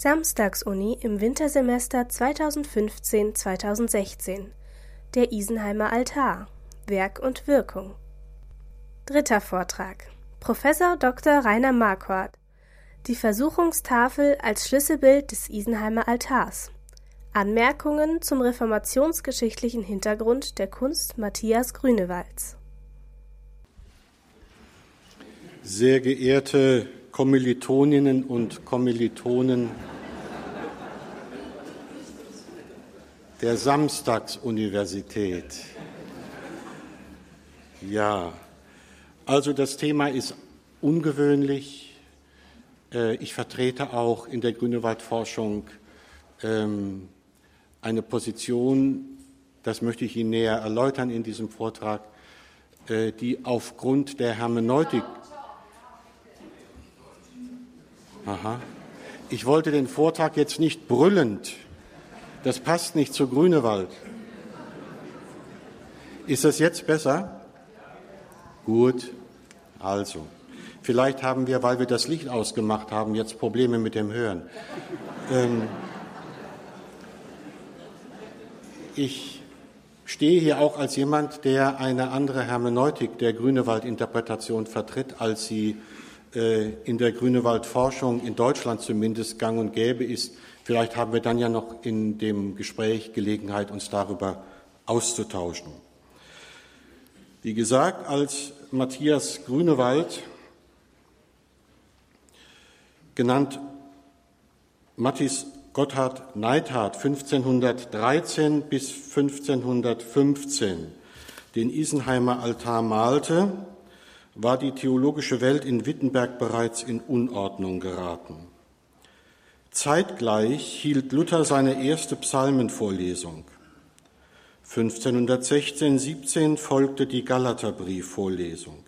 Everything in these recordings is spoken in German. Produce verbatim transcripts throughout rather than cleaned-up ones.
Samstagsuni im Wintersemester zweitausendfünfzehn zweitausendsechzehn. Der Isenheimer Altar. Werk und Wirkung. Dritter Vortrag. Professor Doktor Rainer Marquardt. Die Versuchungstafel als Schlüsselbild des Isenheimer Altars. Anmerkungen zum reformationsgeschichtlichen Hintergrund der Kunst Matthias Grünewalds. Sehr geehrte Kommilitoninnen und Kommilitonen der Samstagsuniversität. Ja, also das Thema ist ungewöhnlich. Ich vertrete auch in der Grünewald-Forschung eine Position, das möchte ich Ihnen näher erläutern in diesem Vortrag, die aufgrund der Hermeneutik. Aha. Ich wollte den Vortrag jetzt nicht brüllend. Das passt nicht zu Grünewald. Ist das jetzt besser? Gut. Also, vielleicht haben wir, weil wir das Licht ausgemacht haben, jetzt Probleme mit dem Hören. Ähm, ich stehe hier auch als jemand, der eine andere Hermeneutik der Grünewald-Interpretation vertritt, als sie in der Grünewald-Forschung in Deutschland zumindest gang und gäbe ist. Vielleicht haben wir dann ja noch in dem Gespräch Gelegenheit, uns darüber auszutauschen. Wie gesagt, als Matthias Grünewald, genannt Mathis Gotthard Neithardt, fünfzehnhundertdreizehn bis fünfzehnhundertfünfzehn den Isenheimer Altar malte, war die theologische Welt in Wittenberg bereits in Unordnung geraten. Zeitgleich hielt Luther seine erste Psalmenvorlesung. fünfzehnhundertsechzehn siebzehn folgte die Galaterbriefvorlesung.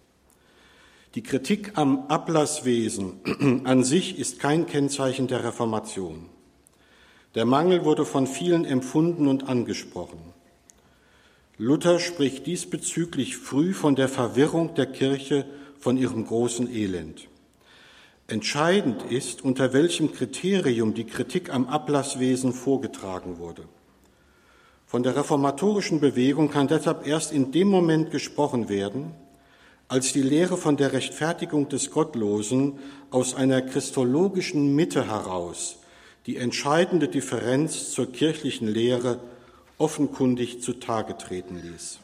Die Kritik am Ablasswesen an sich ist kein Kennzeichen der Reformation. Der Mangel wurde von vielen empfunden und angesprochen. Luther spricht diesbezüglich früh von der Verwirrung der Kirche, von ihrem großen Elend. Entscheidend ist, unter welchem Kriterium die Kritik am Ablasswesen vorgetragen wurde. Von der reformatorischen Bewegung kann deshalb erst in dem Moment gesprochen werden, als die Lehre von der Rechtfertigung des Gottlosen aus einer christologischen Mitte heraus die entscheidende Differenz zur kirchlichen Lehre offenkundig zutage treten ließ.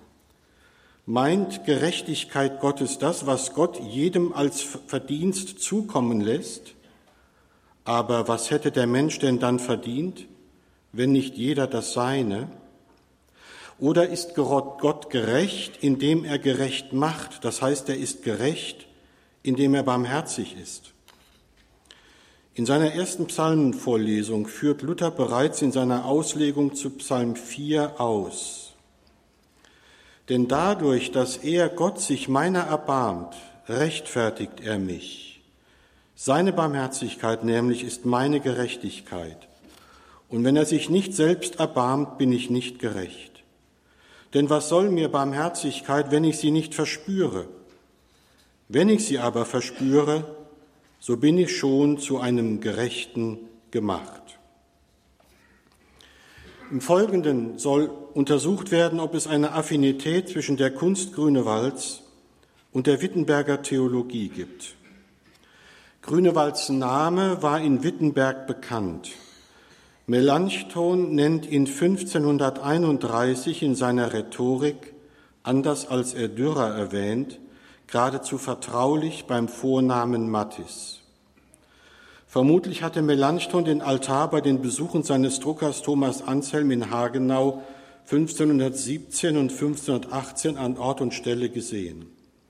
Meint Gerechtigkeit Gottes das, was Gott jedem als Verdienst zukommen lässt? Aber was hätte der Mensch denn dann verdient, wenn nicht jeder das Seine? Oder ist Gott gerecht, indem er gerecht macht? Das heißt, er ist gerecht, indem er barmherzig ist. In seiner ersten Psalmenvorlesung führt Luther bereits in seiner Auslegung zu Psalm vier aus. Denn dadurch, dass er, Gott, sich meiner erbarmt, rechtfertigt er mich. Seine Barmherzigkeit nämlich ist meine Gerechtigkeit. Und wenn er sich nicht selbst erbarmt, bin ich nicht gerecht. Denn was soll mir Barmherzigkeit, wenn ich sie nicht verspüre? Wenn ich sie aber verspüre, so bin ich schon zu einem Gerechten gemacht. Im Folgenden soll untersucht werden, ob es eine Affinität zwischen der Kunst Grünewalds und der Wittenberger Theologie gibt. Grünewalds Name war in Wittenberg bekannt. Melanchthon nennt ihn fünfzehnhunderteinunddreißig in seiner Rhetorik, anders als er Dürer erwähnt, geradezu vertraulich beim Vornamen Mathis. Vermutlich hatte Melanchthon den Altar bei den Besuchen seines Druckers Thomas Anselm in Hagenau fünfzehnhundertsiebzehn und fünfzehnhundertachtzehn an Ort und Stelle gesehen.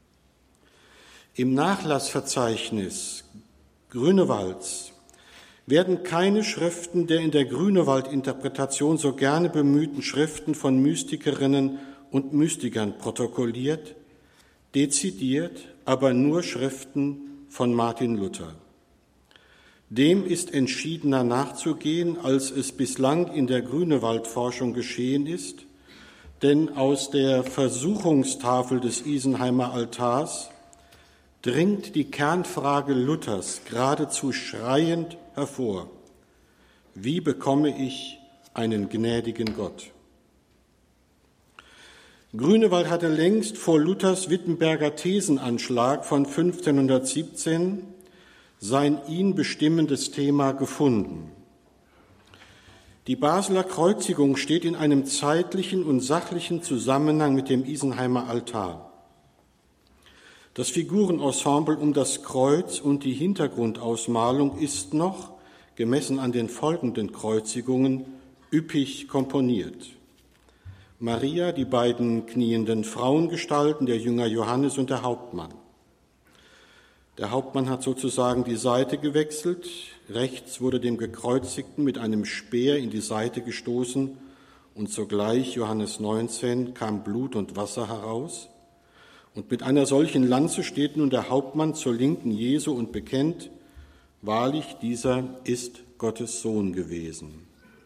Im Nachlassverzeichnis Grünewalds werden keine Schriften der in der Grünewald-Interpretation so gerne bemühten Schriften von Mystikerinnen und Mystikern protokolliert, dezidiert, aber nur Schriften von Martin Luther. Dem ist entschiedener nachzugehen, als es bislang in der Grünewald-Forschung geschehen ist, denn aus der Versuchungstafel des Isenheimer Altars dringt die Kernfrage Luthers geradezu schreiend hervor: Wie bekomme ich einen gnädigen Gott? Grünewald hatte längst vor Luthers Wittenberger Thesenanschlag von fünfzehnhundertsiebzehn sein ihn bestimmendes Thema gefunden. Die Basler Kreuzigung steht in einem zeitlichen und sachlichen Zusammenhang mit dem Isenheimer Altar. Das Figurenensemble um das Kreuz und die Hintergrundausmalung ist noch, gemessen an den folgenden Kreuzigungen, üppig komponiert. Maria, die beiden knienden Frauengestalten, der Jünger Johannes und der Hauptmann. Der Hauptmann hat sozusagen die Seite gewechselt. Rechts wurde dem Gekreuzigten mit einem Speer in die Seite gestoßen und sogleich, Johannes neunzehn, kam Blut und Wasser heraus. Und mit einer solchen Lanze steht nun der Hauptmann zur Linken Jesu und bekennt: Wahrlich, dieser ist Gottes Sohn gewesen.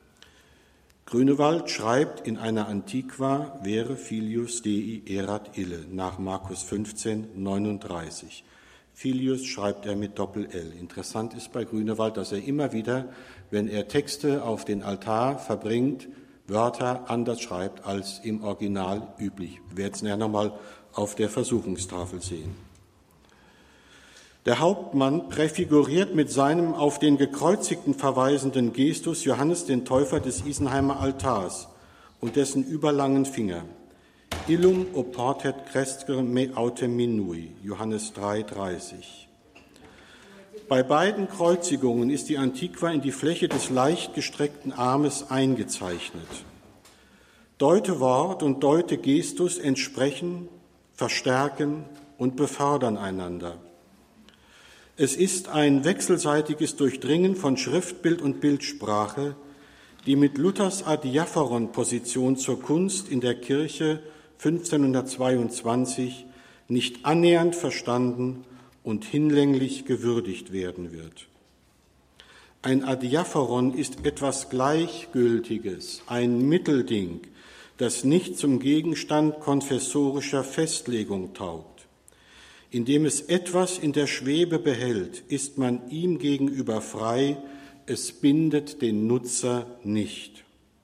Grünewald schreibt in einer Antiqua: Vere filius Dei erat ille, nach Markus fünfzehn, neununddreißig. Filius schreibt er mit Doppel-L. Interessant ist bei Grünewald, dass er immer wieder, wenn er Texte auf den Altar verbringt, Wörter anders schreibt als im Original üblich. Wir werden es nachher nochmal auf der Versuchungstafel sehen. Der Hauptmann präfiguriert mit seinem auf den Gekreuzigten verweisenden Gestus Johannes den Täufer des Isenheimer Altars und dessen überlangen Finger. Illum oportet crescere me autem minui, Johannes drei, dreißig. Bei beiden Kreuzigungen ist die Antiqua in die Fläche des leicht gestreckten Armes eingezeichnet. Deutewort und Deutegestus entsprechen, verstärken und befördern einander. Es ist ein wechselseitiges Durchdringen von Schriftbild und Bildsprache, die mit Luthers Adiaphoron-Position zur Kunst in der Kirche fünfzehnhundertzweiundzwanzig nicht annähernd verstanden und hinlänglich gewürdigt werden wird. Ein Adiaphoron ist etwas Gleichgültiges, ein Mittelding, das nicht zum Gegenstand konfessorischer Festlegung taugt. Indem es etwas in der Schwebe behält, ist man ihm gegenüber frei, es bindet den Nutzer nicht.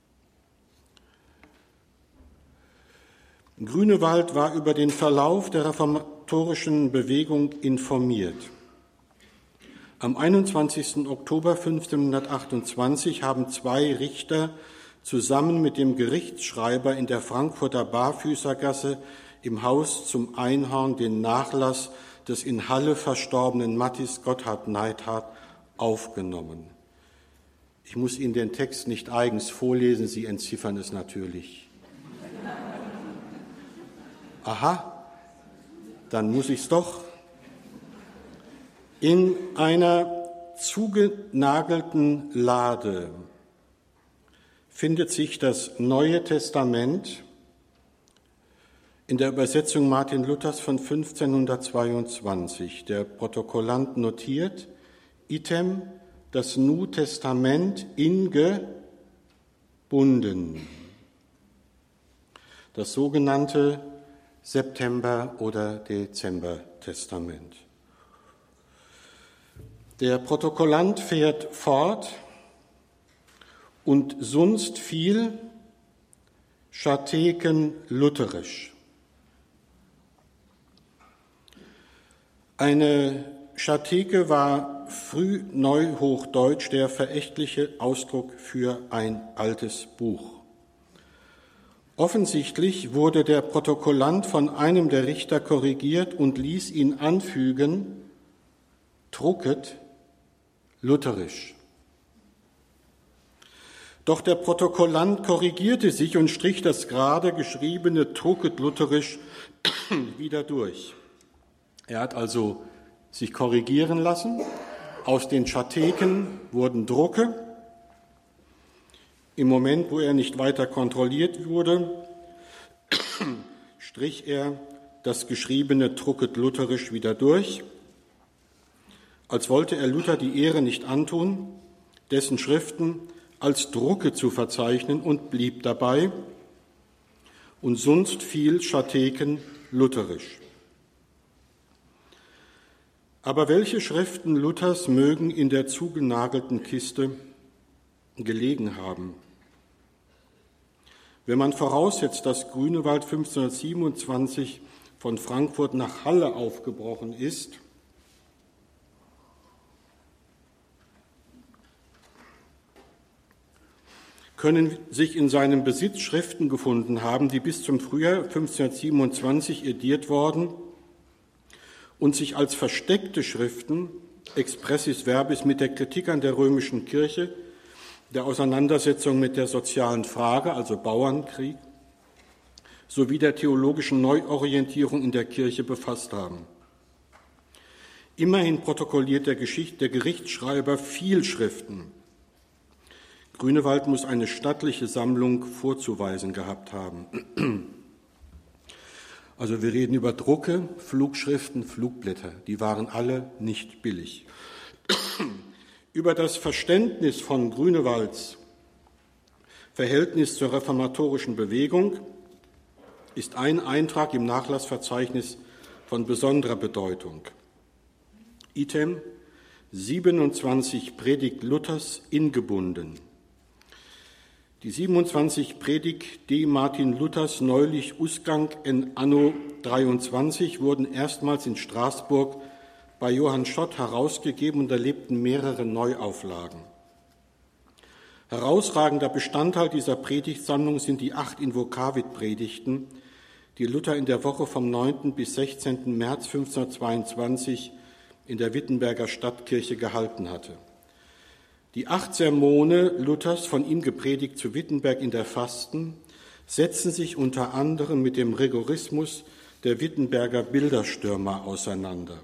Grünewald war über den Verlauf der reformatorischen Bewegung informiert. Am einundzwanzigsten Oktober fünfzehnhundertachtundzwanzig haben zwei Richter zusammen mit dem Gerichtsschreiber in der Frankfurter Barfüßergasse im Haus zum Einhorn den Nachlass des in Halle verstorbenen Matthias Gotthard Neidhardt aufgenommen. Ich muss Ihnen den Text nicht eigens vorlesen, Sie entziffern es natürlich. Aha, dann muss ich es doch. In einer zugenagelten Lade findet sich das Neue Testament in der Übersetzung Martin Luthers von fünfzehnhundertzweiundzwanzig. Der Protokollant notiert: Item, das Nu Testament ingebunden. Das sogenannte September- oder Dezember-Testament. Der Protokollant fährt fort: und sonst viel Schateken lutherisch. Eine Schateke war früh Neuhochdeutsch der verächtliche Ausdruck für ein altes Buch. Offensichtlich wurde der Protokollant von einem der Richter korrigiert und ließ ihn anfügen: drucket lutherisch. Doch der Protokollant korrigierte sich und strich das gerade geschriebene drucket lutherisch wieder durch. Er hat also sich korrigieren lassen. Aus den Schateken wurden Drucke. Im Moment, wo er nicht weiter kontrolliert wurde, strich er das geschriebene drucket lutherisch wieder durch, als wollte er Luther die Ehre nicht antun, dessen Schriften als Drucke zu verzeichnen, und blieb dabei: und sonst viel Schateken lutherisch. Aber welche Schriften Luthers mögen in der zugenagelten Kiste gelegen haben? Wenn man voraussetzt, dass Grünewald fünfzehnhundertsiebenundzwanzig von Frankfurt nach Halle aufgebrochen ist, können sich in seinem Besitz Schriften gefunden haben, die bis zum Frühjahr fünfzehnhundertsiebenundzwanzig ediert worden und sich als versteckte Schriften expressis verbis mit der Kritik an der römischen Kirche, der Auseinandersetzung mit der sozialen Frage, also Bauernkrieg, sowie der theologischen Neuorientierung in der Kirche befasst haben. Immerhin protokolliert der, Geschicht, der Gerichtsschreiber viel Schriften. Grünewald muss eine stattliche Sammlung vorzuweisen gehabt haben. Also wir reden über Drucke, Flugschriften, Flugblätter. Die waren alle nicht billig. Über das Verständnis von Grünewalds Verhältnis zur reformatorischen Bewegung ist ein Eintrag im Nachlassverzeichnis von besonderer Bedeutung. Item siebenundzwanzig Predigt Luthers ingebunden. Die siebenundzwanzig Predigt D. Martin Luthers neulich Usgang en Anno dreiundzwanzig wurden erstmals in Straßburg bei Johann Schott herausgegeben und erlebten mehrere Neuauflagen. Herausragender Bestandteil dieser Predigtsammlung sind die acht Invokavit-Predigten, die Luther in der Woche vom neunten bis sechzehnten März fünfzehnhundertzweiundzwanzig in der Wittenberger Stadtkirche gehalten hatte. Die acht Sermone Luthers, von ihm gepredigt zu Wittenberg in der Fasten, setzen sich unter anderem mit dem Rigorismus der Wittenberger Bilderstürmer auseinander.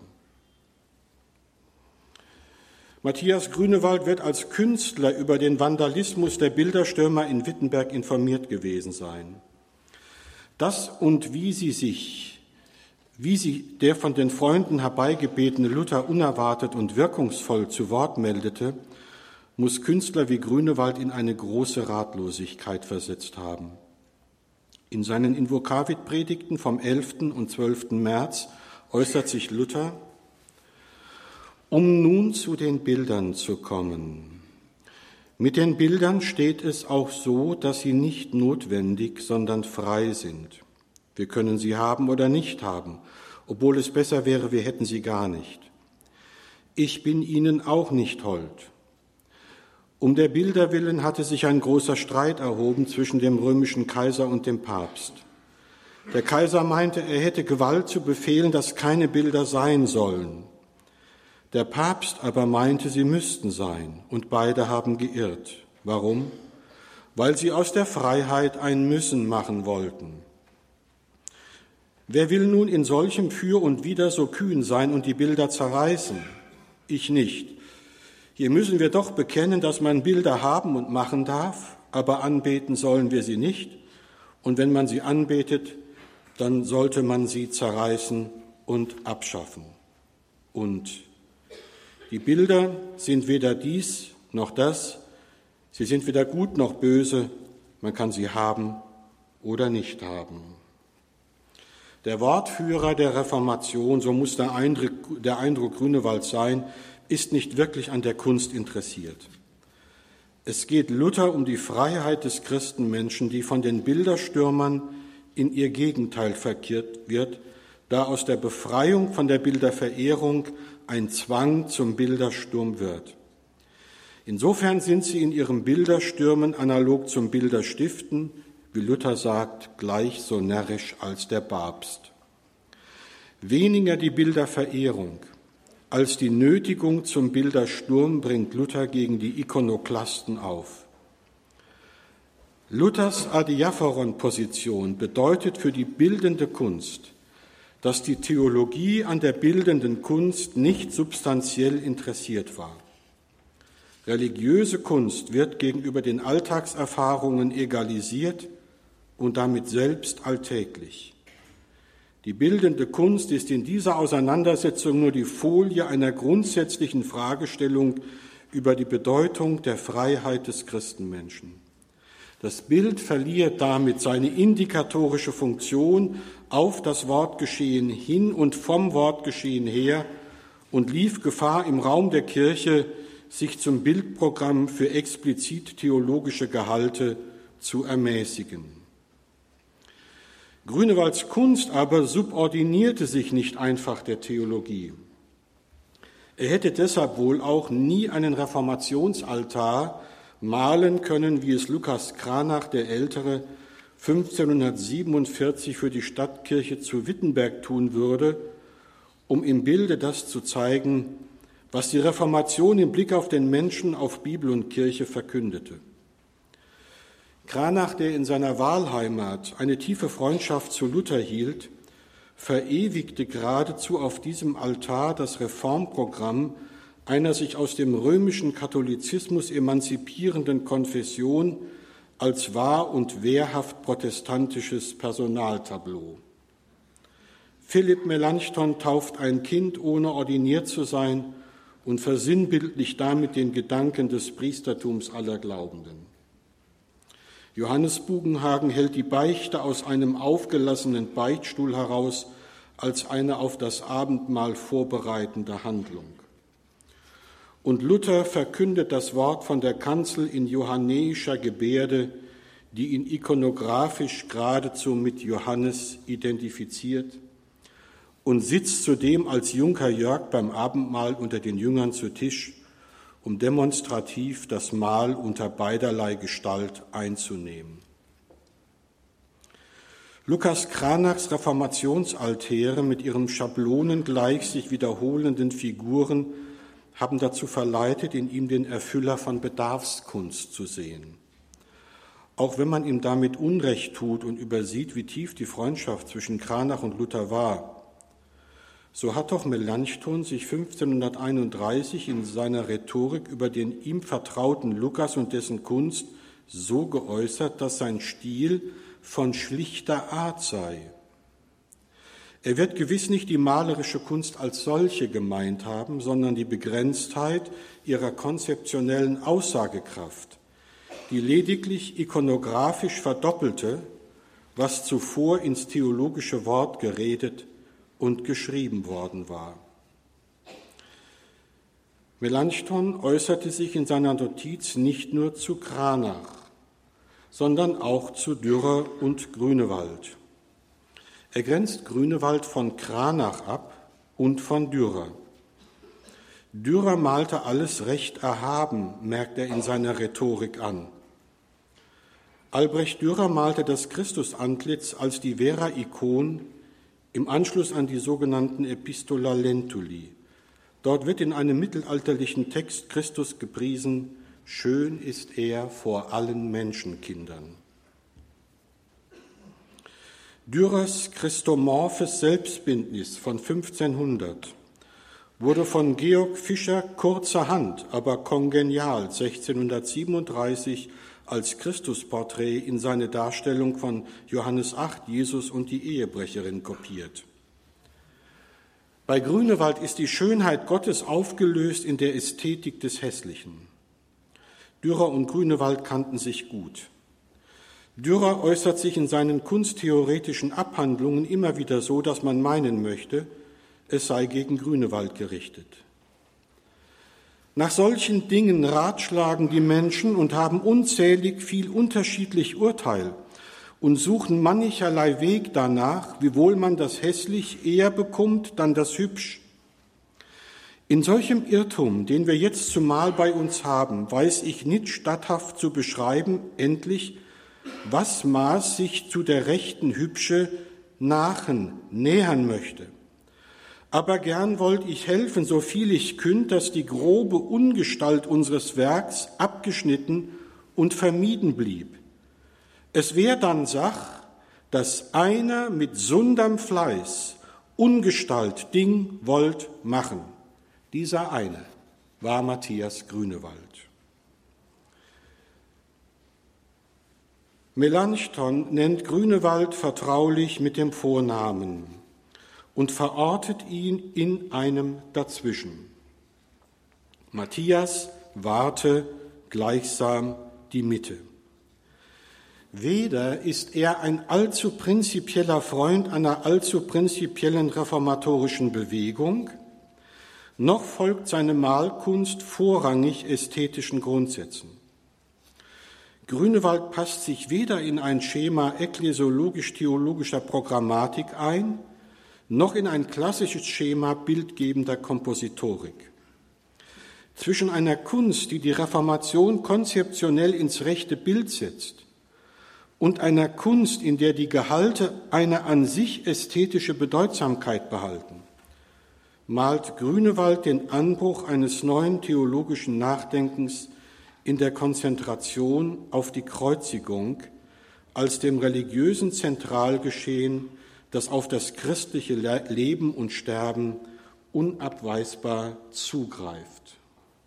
Matthias Grünewald wird als Künstler über den Vandalismus der Bilderstürmer in Wittenberg informiert gewesen sein. Das und wie sie sich, wie sie der von den Freunden herbeigebetene Luther unerwartet und wirkungsvoll zu Wort meldete, muss Künstler wie Grünewald in eine große Ratlosigkeit versetzt haben. In seinen Invokavit-Predigten vom elften und zwölften März äußert sich Luther: Um nun zu den Bildern zu kommen. Mit den Bildern steht es auch so, dass sie nicht notwendig, sondern frei sind. Wir können sie haben oder nicht haben, obwohl es besser wäre, wir hätten sie gar nicht. Ich bin ihnen auch nicht hold. Um der Bilder willen hatte sich ein großer Streit erhoben zwischen dem römischen Kaiser und dem Papst. Der Kaiser meinte, er hätte Gewalt zu befehlen, dass keine Bilder sein sollen. Der Papst aber meinte, sie müssten sein, und beide haben geirrt. Warum? Weil sie aus der Freiheit ein Müssen machen wollten. Wer will nun in solchem Für und Wider so kühn sein und die Bilder zerreißen? Ich nicht. Hier müssen wir doch bekennen, dass man Bilder haben und machen darf, aber anbeten sollen wir sie nicht. Und wenn man sie anbetet, dann sollte man sie zerreißen und abschaffen. Und die Bilder sind weder dies noch das, sie sind weder gut noch böse, man kann sie haben oder nicht haben. Der Wortführer der Reformation, so muss der Eindruck, der Eindruck Grünewalds sein, ist nicht wirklich an der Kunst interessiert. Es geht Luther um die Freiheit des Christenmenschen, die von den Bilderstürmern in ihr Gegenteil verkehrt wird, da aus der Befreiung von der Bilderverehrung ein Zwang zum Bildersturm wird. Insofern sind sie in ihrem Bilderstürmen analog zum Bilderstiften, wie Luther sagt, gleich so närrisch als der Papst. Weniger die Bilderverehrung als die Nötigung zum Bildersturm bringt Luther gegen die Ikonoklasten auf. Luthers Adiaphoron-Position bedeutet für die bildende Kunst, dass die Theologie an der bildenden Kunst nicht substanziell interessiert war. Religiöse Kunst wird gegenüber den Alltagserfahrungen egalisiert und damit selbst alltäglich. Die bildende Kunst ist in dieser Auseinandersetzung nur die Folie einer grundsätzlichen Fragestellung über die Bedeutung der Freiheit des Christenmenschen. Das Bild verliert damit seine indikatorische Funktion auf das Wortgeschehen hin und vom Wortgeschehen her und lief Gefahr, im Raum der Kirche sich zum Bildprogramm für explizit theologische Gehalte zu ermäßigen. Grünewalds Kunst aber subordinierte sich nicht einfach der Theologie. Er hätte deshalb wohl auch nie einen Reformationsaltar malen können, wie es Lukas Cranach der Ältere fünfzehnhundertsiebenundvierzig für die Stadtkirche zu Wittenberg tun würde, um im Bilde das zu zeigen, was die Reformation im Blick auf den Menschen, auf Bibel und Kirche verkündete. Cranach, der in seiner Wahlheimat eine tiefe Freundschaft zu Luther hielt, verewigte geradezu auf diesem Altar das Reformprogramm einer sich aus dem römischen Katholizismus emanzipierenden Konfession als wahr und wehrhaft protestantisches Personaltableau. Philipp Melanchthon tauft ein Kind, ohne ordiniert zu sein, und versinnbildlicht damit den Gedanken des Priestertums aller Glaubenden. Johannes Bugenhagen hält die Beichte aus einem aufgelassenen Beichtstuhl heraus als eine auf das Abendmahl vorbereitende Handlung. Und Luther verkündet das Wort von der Kanzel in johannäischer Gebärde, die ihn ikonografisch geradezu mit Johannes identifiziert, und sitzt zudem als Junker Jörg beim Abendmahl unter den Jüngern zu Tisch, um demonstrativ das Mahl unter beiderlei Gestalt einzunehmen. Lukas Cranachs Reformationsaltäre mit ihren schablonengleich sich wiederholenden Figuren haben dazu verleitet, in ihm den Erfüller von Bedarfskunst zu sehen. Auch wenn man ihm damit Unrecht tut und übersieht, wie tief die Freundschaft zwischen Cranach und Luther war, so hat doch Melanchthon sich fünfzehnhunderteinunddreißig in seiner Rhetorik über den ihm vertrauten Lukas und dessen Kunst so geäußert, dass sein Stil von schlichter Art sei. Er wird gewiss nicht die malerische Kunst als solche gemeint haben, sondern die Begrenztheit ihrer konzeptionellen Aussagekraft, die lediglich ikonografisch verdoppelte, was zuvor ins theologische Wort geredet und geschrieben worden war. Melanchthon äußerte sich in seiner Notiz nicht nur zu Cranach, sondern auch zu Dürer und Grünewald. Er grenzt Grünewald von Cranach ab und von Dürer. Dürer malte alles recht erhaben, merkt er in seiner Rhetorik an. Albrecht Dürer malte das Christusantlitz als die Vera-Ikon im Anschluss an die sogenannten Epistola Lentuli. Dort wird in einem mittelalterlichen Text Christus gepriesen: Schön ist er vor allen Menschenkindern. Dürers christomorphes Selbstbildnis von fünfzehnhundert wurde von Georg Fischer kurzerhand, aber kongenial sechzehnhundertsiebenunddreißig als Christusporträt in seine Darstellung von Johannes acht, Jesus und die Ehebrecherin kopiert. Bei Grünewald ist die Schönheit Gottes aufgelöst in der Ästhetik des Hässlichen. Dürer und Grünewald kannten sich gut. Dürer äußert sich in seinen kunsttheoretischen Abhandlungen immer wieder so, dass man meinen möchte, es sei gegen Grünewald gerichtet. Nach solchen Dingen ratschlagen die Menschen und haben unzählig viel unterschiedlich Urteil und suchen mancherlei Weg danach, wiewohl man das Hässlich eher bekommt, dann das Hübsch. In solchem Irrtum, den wir jetzt zumal bei uns haben, weiß ich nicht statthaft zu beschreiben, endlich, was Maß sich zu der rechten Hübsche nachen, nähern möchte. Aber gern wollt ich helfen, so viel ich künd, dass die grobe Ungestalt unseres Werks abgeschnitten und vermieden blieb. Es wär dann Sach, dass einer mit sunderm Fleiß Ungestalt Ding wollt machen. Dieser eine war Matthias Grünewald. Melanchthon nennt Grünewald vertraulich mit dem Vornamen und verortet ihn in einem Dazwischen. Matthias wahrte gleichsam die Mitte. Weder ist er ein allzu prinzipieller Freund einer allzu prinzipiellen reformatorischen Bewegung, noch folgt seine Malkunst vorrangig ästhetischen Grundsätzen. Grünewald passt sich weder in ein Schema ekklesiologisch-theologischer Programmatik ein, noch in ein klassisches Schema bildgebender Kompositorik. Zwischen einer Kunst, die die Reformation konzeptionell ins rechte Bild setzt, und einer Kunst, in der die Gehalte eine an sich ästhetische Bedeutsamkeit behalten, malt Grünewald den Anbruch eines neuen theologischen Nachdenkens in der Konzentration auf die Kreuzigung als dem religiösen Zentralgeschehen, das auf das christliche Leben und Sterben unabweisbar zugreift.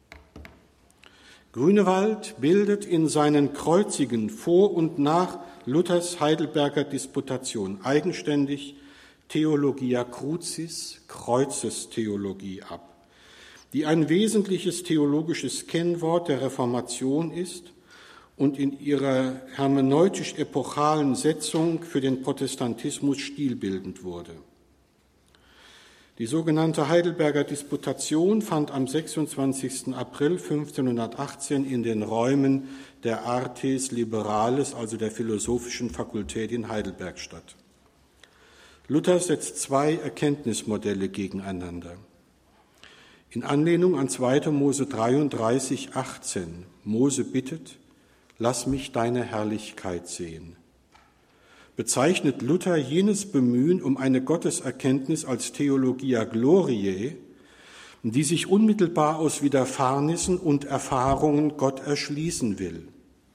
Grünewald bildet in seinen Kreuzigen vor und nach Luthers Heidelberger Disputation eigenständig Theologia Crucis, Kreuzestheologie ab, die ein wesentliches theologisches Kennwort der Reformation ist und in ihrer hermeneutisch-epochalen Setzung für den Protestantismus stilbildend wurde. Die sogenannte Heidelberger Disputation fand am sechsundzwanzigsten April fünfzehnhundertachtzehn in den Räumen der Artes Liberales, also der Philosophischen Fakultät in Heidelberg statt. Luther setzt zwei Erkenntnismodelle gegeneinander. In Anlehnung an zweiter Mose dreiunddreißig, achtzehn, Mose bittet, lass mich deine Herrlichkeit sehen, bezeichnet Luther jenes Bemühen um eine Gotteserkenntnis als Theologia Gloriae, die sich unmittelbar aus Widerfahrnissen und Erfahrungen Gott erschließen will.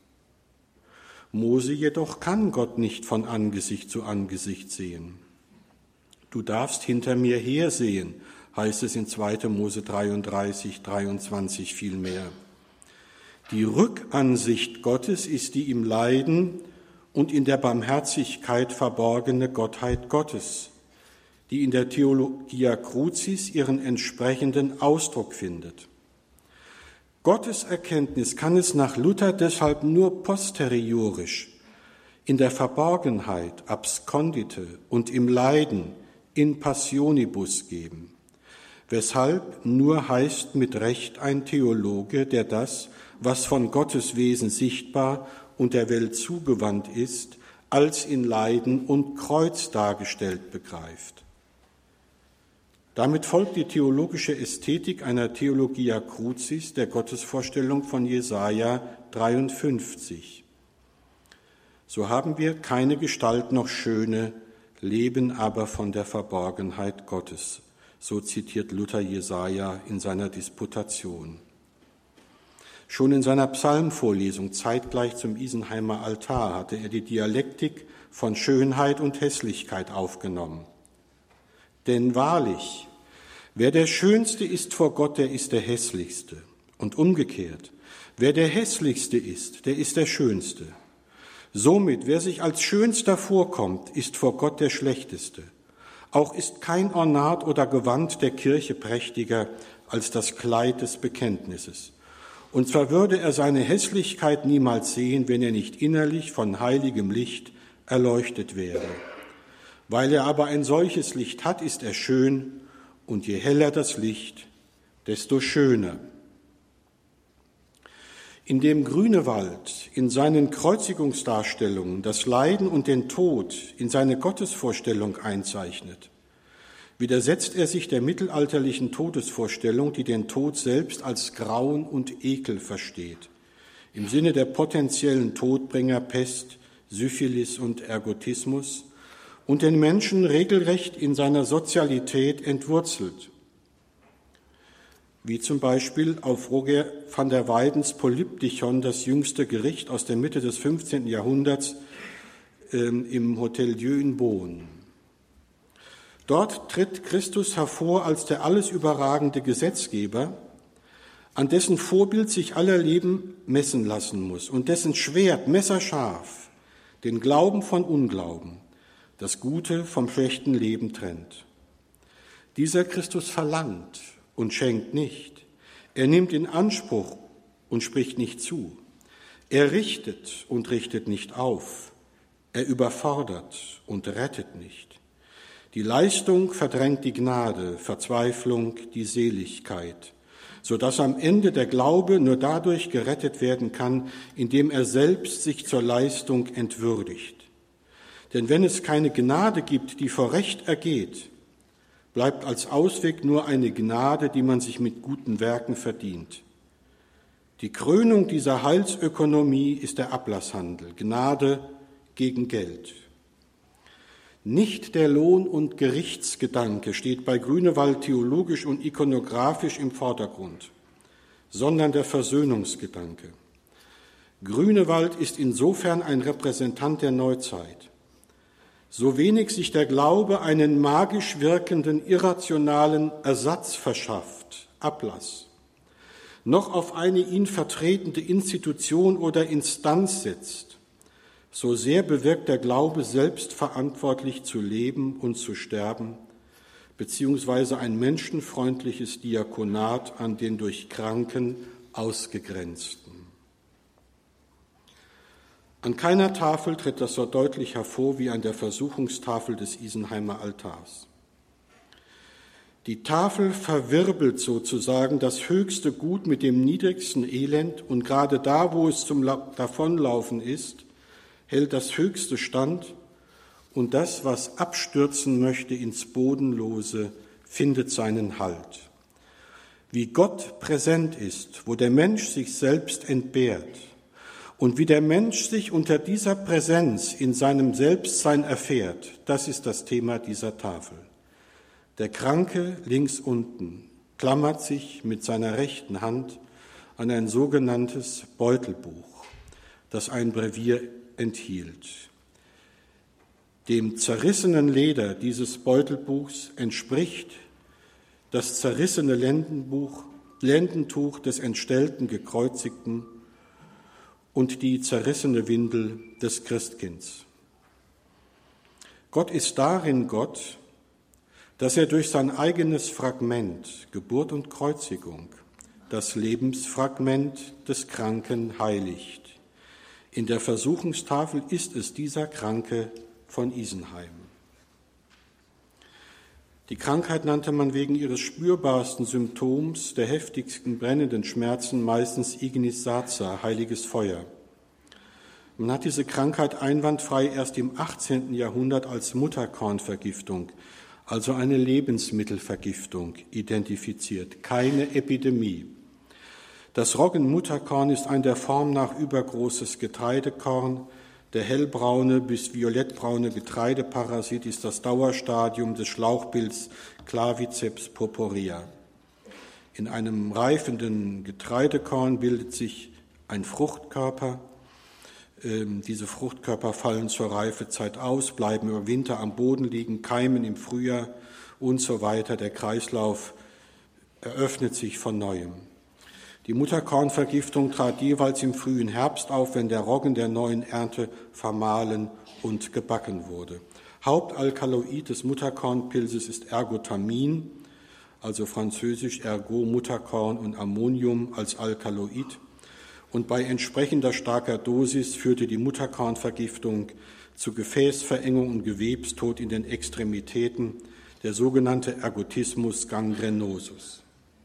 Mose jedoch kann Gott nicht von Angesicht zu Angesicht sehen. Du darfst hinter mir hersehen, heißt es in zweiter Mose dreiunddreißig, dreiundzwanzig vielmehr. Die Rückansicht Gottes ist die im Leiden und in der Barmherzigkeit verborgene Gottheit Gottes, die in der Theologia Crucis ihren entsprechenden Ausdruck findet. Gottes Erkenntnis kann es nach Luther deshalb nur posteriorisch, in der Verborgenheit, abscondite und im Leiden, in passionibus geben, weshalb nur heißt mit Recht ein Theologe, der das, was von Gottes Wesen sichtbar und der Welt zugewandt ist, als in Leiden und Kreuz dargestellt begreift. Damit folgt die theologische Ästhetik einer Theologia Crucis, der Gottesvorstellung von Jesaja dreiundfünfzig. So haben wir keine Gestalt noch schöne, leben aber von der Verborgenheit Gottes. So zitiert Luther Jesaja in seiner Disputation. Schon in seiner Psalmvorlesung zeitgleich zum Isenheimer Altar hatte er die Dialektik von Schönheit und Hässlichkeit aufgenommen. Denn wahrlich, wer der Schönste ist vor Gott, der ist der Hässlichste. Und umgekehrt, wer der Hässlichste ist, der ist der Schönste. Somit, wer sich als Schönster vorkommt, ist vor Gott der Schlechteste. Auch ist kein Ornat oder Gewand der Kirche prächtiger als das Kleid des Bekenntnisses. Und zwar würde er seine Hässlichkeit niemals sehen, wenn er nicht innerlich von heiligem Licht erleuchtet wäre. Weil er aber ein solches Licht hat, ist er schön, und je heller das Licht, desto schöner. Indem Grünewald in seinen Kreuzigungsdarstellungen das Leiden und den Tod in seine Gottesvorstellung einzeichnet, widersetzt er sich der mittelalterlichen Todesvorstellung, die den Tod selbst als Grauen und Ekel versteht, im Sinne der potenziellen Todbringer Pest, Syphilis und Ergotismus, und den Menschen regelrecht in seiner Sozialität entwurzelt, wie zum Beispiel auf Roger van der Weydens Polyptychon, das jüngste Gericht aus der Mitte des fünfzehnten Jahrhunderts äh, im Hotel Dieu in Beaune. Dort tritt Christus hervor als der alles überragende Gesetzgeber, an dessen Vorbild sich aller Leben messen lassen muss und dessen Schwert messerscharf den Glauben von Unglauben, das Gute vom schlechten Leben trennt. Dieser Christus verlangt und schenkt nicht. Er nimmt in Anspruch und spricht nicht zu. Er richtet und richtet nicht auf. Er überfordert und rettet nicht. Die Leistung verdrängt die Gnade, Verzweiflung die Seligkeit, sodass am Ende der Glaube nur dadurch gerettet werden kann, indem er selbst sich zur Leistung entwürdigt. Denn wenn es keine Gnade gibt, die vor Recht ergeht, bleibt als Ausweg nur eine Gnade, die man sich mit guten Werken verdient. Die Krönung dieser Heilsökonomie ist der Ablasshandel, Gnade gegen Geld. Nicht der Lohn- und Gerichtsgedanke steht bei Grünewald theologisch und ikonografisch im Vordergrund, sondern der Versöhnungsgedanke. Grünewald ist insofern ein Repräsentant der Neuzeit. So wenig sich der Glaube einen magisch wirkenden, irrationalen Ersatz verschafft, Ablass, noch auf eine ihn vertretende Institution oder Instanz setzt, so sehr bewirkt der Glaube, selbstverantwortlich zu leben und zu sterben, beziehungsweise ein menschenfreundliches Diakonat an den durch Kranken Ausgegrenzten. An keiner Tafel tritt das so deutlich hervor wie an der Versuchungstafel des Isenheimer Altars. Die Tafel verwirbelt sozusagen das höchste Gut mit dem niedrigsten Elend, und gerade da, wo es zum Davonlaufen ist, hält das Höchste stand, und das, was abstürzen möchte ins Bodenlose, findet seinen Halt. Wie Gott präsent ist, wo der Mensch sich selbst entbehrt, und wie der Mensch sich unter dieser Präsenz in seinem Selbstsein erfährt, das ist das Thema dieser Tafel. Der Kranke links unten klammert sich mit seiner rechten Hand an ein sogenanntes Beutelbuch, das ein Brevier enthielt. Dem zerrissenen Leder dieses Beutelbuchs entspricht das zerrissene Lendenbuch, Lendentuch des entstellten Gekreuzigten und die zerrissene Windel des Christkinds. Gott ist darin Gott, dass er durch sein eigenes Fragment, Geburt und Kreuzigung, das Lebensfragment des Kranken heiligt. In der Versuchungstafel ist es dieser Kranke von Isenheim. Die Krankheit nannte man wegen ihres spürbarsten Symptoms, der heftigsten brennenden Schmerzen, meistens Ignis Sacer, heiliges Feuer. Man hat diese Krankheit einwandfrei erst im achtzehnten Jahrhundert als Mutterkornvergiftung, also eine Lebensmittelvergiftung, identifiziert, keine Epidemie. Das Roggenmutterkorn ist ein der Form nach übergroßes Getreidekorn. Der hellbraune bis violettbraune Getreideparasit ist das Dauerstadium des Schlauchpilz Claviceps purpurea. In einem reifenden Getreidekorn bildet sich ein Fruchtkörper. Diese Fruchtkörper fallen zur Reifezeit aus, bleiben über Winter am Boden liegen, keimen im Frühjahr und so weiter. Der Kreislauf eröffnet sich von Neuem. Die Mutterkornvergiftung trat jeweils im frühen Herbst auf, wenn der Roggen der neuen Ernte vermahlen und gebacken wurde. Hauptalkaloid des Mutterkornpilzes ist Ergotamin, also französisch Ergo, Mutterkorn, und Ammonium als Alkaloid. Und bei entsprechender starker Dosis führte die Mutterkornvergiftung zu Gefäßverengung und Gewebstod in den Extremitäten, der sogenannte Ergotismus gangrenosus.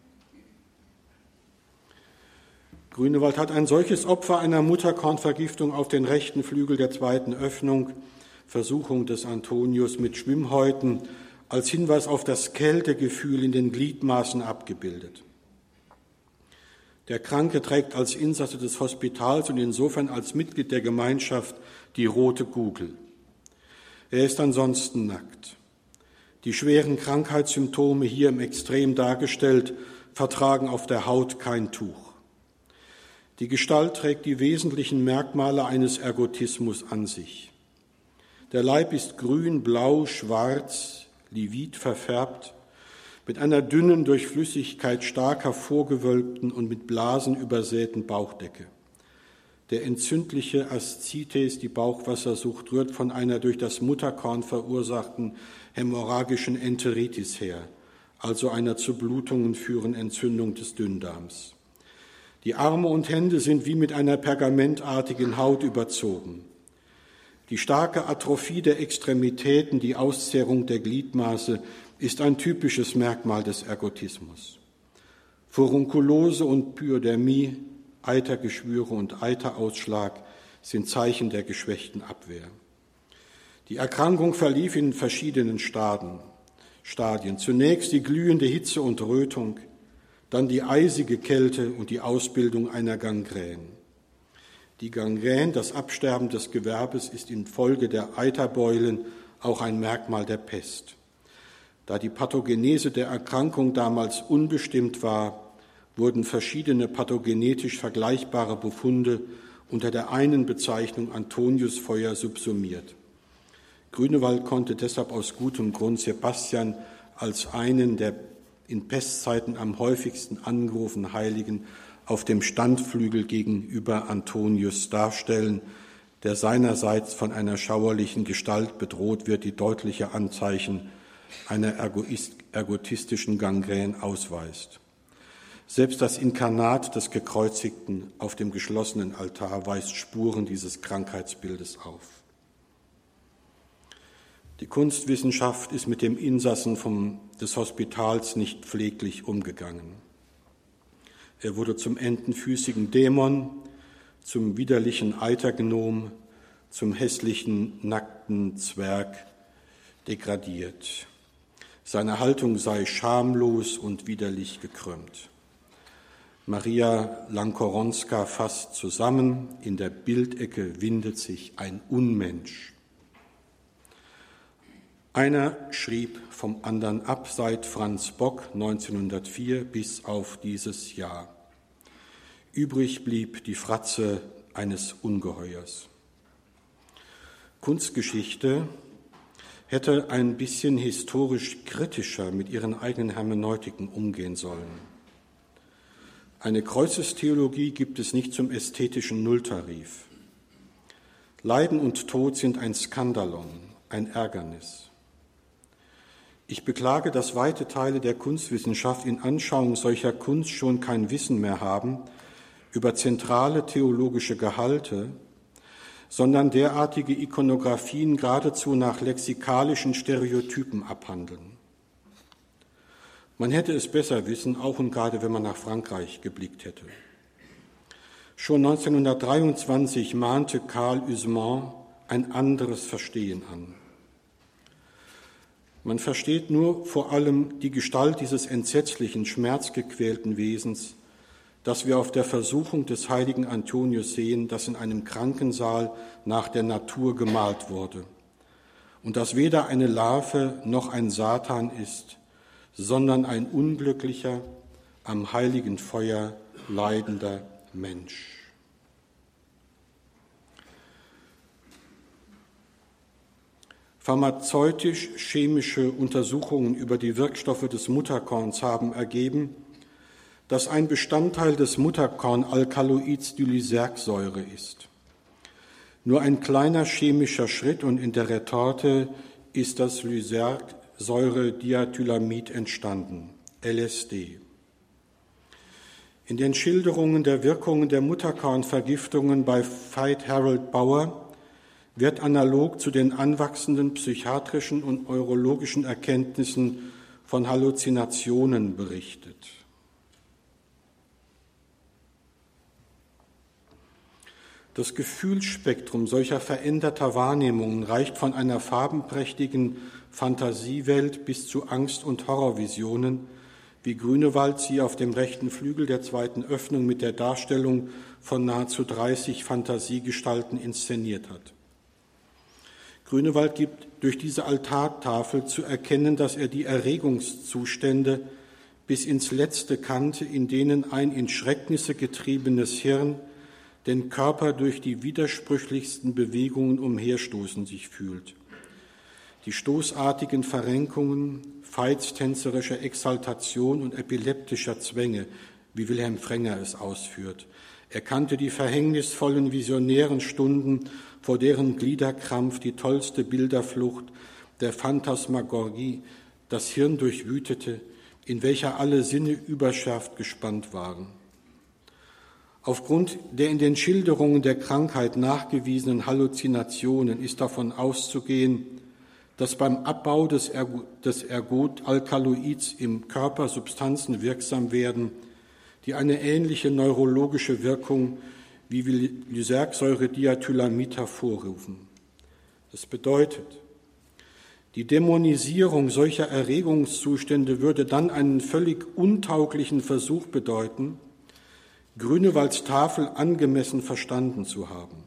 Grünewald hat ein solches Opfer einer Mutterkornvergiftung auf den rechten Flügel der zweiten Öffnung, Versuchung des Antonius mit Schwimmhäuten, als Hinweis auf das Kältegefühl in den Gliedmaßen abgebildet. Der Kranke trägt als Insasse des Hospitals und insofern als Mitglied der Gemeinschaft die rote Kugel. Er ist ansonsten nackt. Die schweren Krankheitssymptome, hier im Extrem dargestellt, vertragen auf der Haut kein Tuch. Die Gestalt trägt die wesentlichen Merkmale eines Ergotismus an sich. Der Leib ist grün, blau, schwarz, livid verfärbt, mit einer dünnen, durch Flüssigkeit stark hervorgewölbten und mit Blasen übersäten Bauchdecke. Der entzündliche Aszites, die Bauchwassersucht, rührt von einer durch das Mutterkorn verursachten hämorrhagischen Enteritis her, also einer zu Blutungen führenden Entzündung des Dünndarms. Die Arme und Hände sind wie mit einer pergamentartigen Haut überzogen. Die starke Atrophie der Extremitäten, die Auszehrung der Gliedmaße, ist ein typisches Merkmal des Ergotismus. Furunkulose und Pyodermie, Eitergeschwüre und Eiterausschlag sind Zeichen der geschwächten Abwehr. Die Erkrankung verlief in verschiedenen Stadien. Stadien. Zunächst die glühende Hitze und Rötung, dann die eisige Kälte und die Ausbildung einer Gangrän. Die Gangrän, das Absterben des Gewebes, ist infolge der Eiterbeulen auch ein Merkmal der Pest. Da die Pathogenese der Erkrankung damals unbestimmt war, wurden verschiedene pathogenetisch vergleichbare Befunde unter der einen Bezeichnung Antoniusfeuer subsumiert. Grünewald konnte deshalb aus gutem Grund Sebastian als einen der in Pestzeiten am häufigsten angerufenen Heiligen auf dem Standflügel gegenüber Antonius darstellen, der seinerseits von einer schauerlichen Gestalt bedroht wird, die deutliche Anzeichen einer ergotistischen Gangrän ausweist. Selbst das Inkarnat des Gekreuzigten auf dem geschlossenen Altar weist Spuren dieses Krankheitsbildes auf. Die Kunstwissenschaft ist mit dem Insassen vom, des Hospitals nicht pfleglich umgegangen. Er wurde zum entenfüßigen Dämon, zum widerlichen Eitergnom, zum hässlichen, nackten Zwerg degradiert. Seine Haltung sei schamlos und widerlich gekrümmt. Maria Lankoronska fasst zusammen, in der Bildecke windet sich ein Unmensch. Einer schrieb vom anderen ab seit Franz Bock neunzehnhundertvier bis auf dieses Jahr. Übrig blieb die Fratze eines Ungeheuers. Kunstgeschichte hätte ein bisschen historisch kritischer mit ihren eigenen Hermeneutiken umgehen sollen. Eine Kreuzestheologie gibt es nicht zum ästhetischen Nulltarif. Leiden und Tod sind ein Skandalon, ein Ärgernis. Ich beklage, dass weite Teile der Kunstwissenschaft in Anschauung solcher Kunst schon kein Wissen mehr haben über zentrale theologische Gehalte, sondern derartige Ikonographien geradezu nach lexikalischen Stereotypen abhandeln. Man hätte es besser wissen, auch und gerade wenn man nach Frankreich geblickt hätte. Schon neunzehnhundertdreiundzwanzig mahnte Karl Huysmans ein anderes Verstehen an. Man versteht nur vor allem die Gestalt dieses entsetzlichen, schmerzgequälten Wesens, das wir auf der Versuchung des heiligen Antonius sehen, das in einem Krankensaal nach der Natur gemalt wurde und das weder eine Larve noch ein Satan ist, sondern ein unglücklicher, am heiligen Feuer leidender Mensch. Pharmazeutisch-chemische Untersuchungen über die Wirkstoffe des Mutterkorns haben ergeben, dass ein Bestandteil des Mutterkorn-Alkaloids die Lysergsäure ist. Nur ein kleiner chemischer Schritt und in der Retorte ist das Lysergsäure-Diethylamid entstanden, L S D. In den Schilderungen der Wirkungen der Mutterkornvergiftungen bei Veit Harold Bauer wird analog zu den anwachsenden psychiatrischen und neurologischen Erkenntnissen von Halluzinationen berichtet. Das Gefühlsspektrum solcher veränderter Wahrnehmungen reicht von einer farbenprächtigen Fantasiewelt bis zu Angst- und Horrorvisionen, wie Grünewald sie auf dem rechten Flügel der zweiten Öffnung mit der Darstellung von nahezu dreißig Fantasiegestalten inszeniert hat. Grünewald gibt durch diese Altartafel zu erkennen, dass er die Erregungszustände bis ins Letzte kannte, in denen ein in Schrecknisse getriebenes Hirn den Körper durch die widersprüchlichsten Bewegungen umherstoßen sich fühlt. Die stoßartigen Verrenkungen, veitstänzerischer Exaltation und epileptischer Zwänge, wie Wilhelm Frenger es ausführt. Er kannte die verhängnisvollen visionären Stunden, vor deren Gliederkrampf die tollste Bilderflucht der Phantasmagorie das Hirn durchwütete, in welcher alle Sinne überschärft gespannt waren. Aufgrund der in den Schilderungen der Krankheit nachgewiesenen Halluzinationen ist davon auszugehen, dass beim Abbau des Ergot-Alkaloids im Körper Substanzen wirksam werden, die eine ähnliche neurologische Wirkung wie Lysergsäure-Diethylamid hervorrufen. Das bedeutet, die Dämonisierung solcher Erregungszustände würde dann einen völlig untauglichen Versuch bedeuten, Grünewalds Tafel angemessen verstanden zu haben.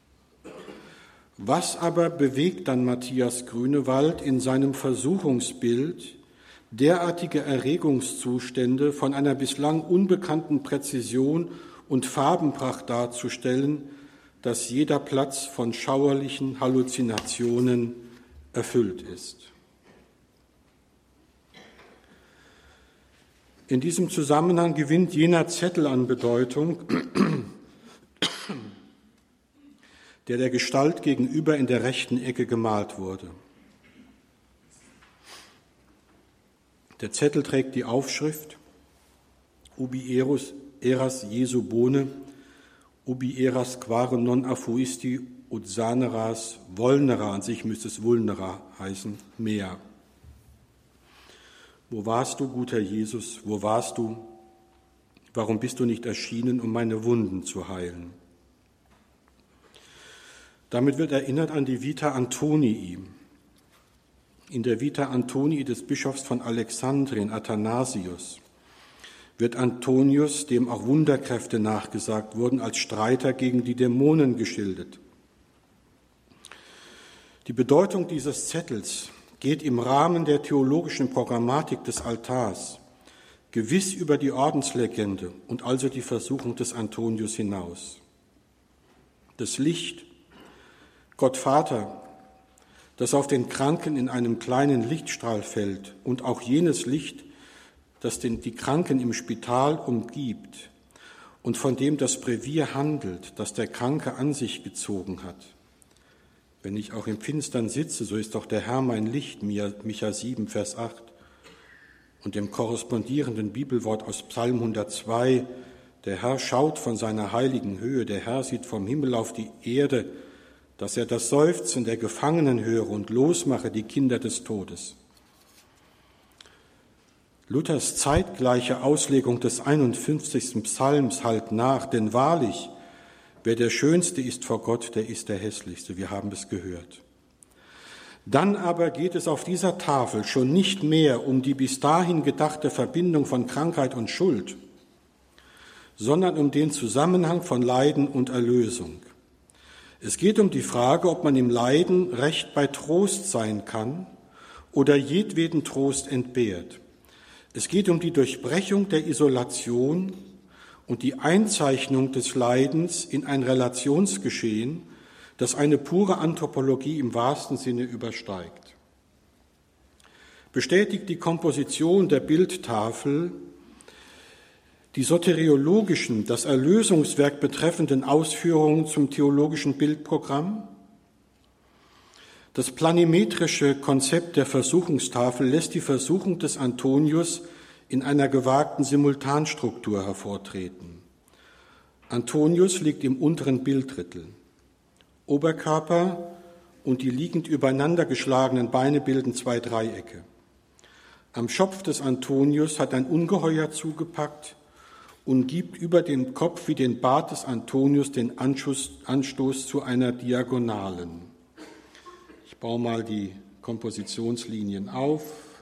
Was aber bewegt dann Matthias Grünewald in seinem Versuchungsbild, derartige Erregungszustände von einer bislang unbekannten Präzision und Farbenpracht darzustellen, dass jeder Platz von schauerlichen Halluzinationen erfüllt ist? In diesem Zusammenhang gewinnt jener Zettel an Bedeutung, der der Gestalt gegenüber in der rechten Ecke gemalt wurde. Der Zettel trägt die Aufschrift Ubi eros, eras Jesu bone, ubi eras quare non afuisti ut saneras volnera, an sich müsste es vulnera heißen, mehr. Wo warst du, guter Jesus, wo warst du? Warum bist du nicht erschienen, um meine Wunden zu heilen? Damit wird erinnert an die Vita Antonii. In der Vita Antonii des Bischofs von Alexandrien, Athanasius, wird Antonius, dem auch Wunderkräfte nachgesagt wurden, als Streiter gegen die Dämonen geschildert. Die Bedeutung dieses Zettels geht im Rahmen der theologischen Programmatik des Altars gewiss über die Ordenslegende und also die Versuchung des Antonius hinaus. Das Licht, Gott Vater, das auf den Kranken in einem kleinen Lichtstrahl fällt und auch jenes Licht, das den, die Kranken im Spital umgibt und von dem das Brevier handelt, das der Kranke an sich gezogen hat. Wenn ich auch im Finstern sitze, so ist doch der Herr mein Licht, Micha sieben, Vers acht. Und dem korrespondierenden Bibelwort aus Psalm hundertzwei, der Herr schaut von seiner heiligen Höhe, der Herr sieht vom Himmel auf die Erde, dass er das Seufzen der Gefangenen höre und losmache die Kinder des Todes. Luthers zeitgleiche Auslegung des einundfünfzigsten Psalms halt nach, denn wahrlich, wer der Schönste ist vor Gott, der ist der Hässlichste. Wir haben es gehört. Dann aber geht es auf dieser Tafel schon nicht mehr um die bis dahin gedachte Verbindung von Krankheit und Schuld, sondern um den Zusammenhang von Leiden und Erlösung. Es geht um die Frage, ob man im Leiden recht bei Trost sein kann oder jedweden Trost entbehrt. Es geht um die Durchbrechung der Isolation und die Einzeichnung des Leidens in ein Relationsgeschehen, das eine pure Anthropologie im wahrsten Sinne übersteigt. Bestätigt die Komposition der Bildtafel die soteriologischen, das Erlösungswerk betreffenden Ausführungen zum theologischen Bildprogramm? Das planimetrische Konzept der Versuchungstafel lässt die Versuchung des Antonius in einer gewagten Simultanstruktur hervortreten. Antonius liegt im unteren Bilddrittel. Oberkörper und die liegend übereinander geschlagenen Beine bilden zwei Dreiecke. Am Schopf des Antonius hat ein Ungeheuer zugepackt und gibt über den Kopf wie den Bart des Antonius den Anstoß, Anstoß zu einer Diagonalen. Ich baue mal die Kompositionslinien auf.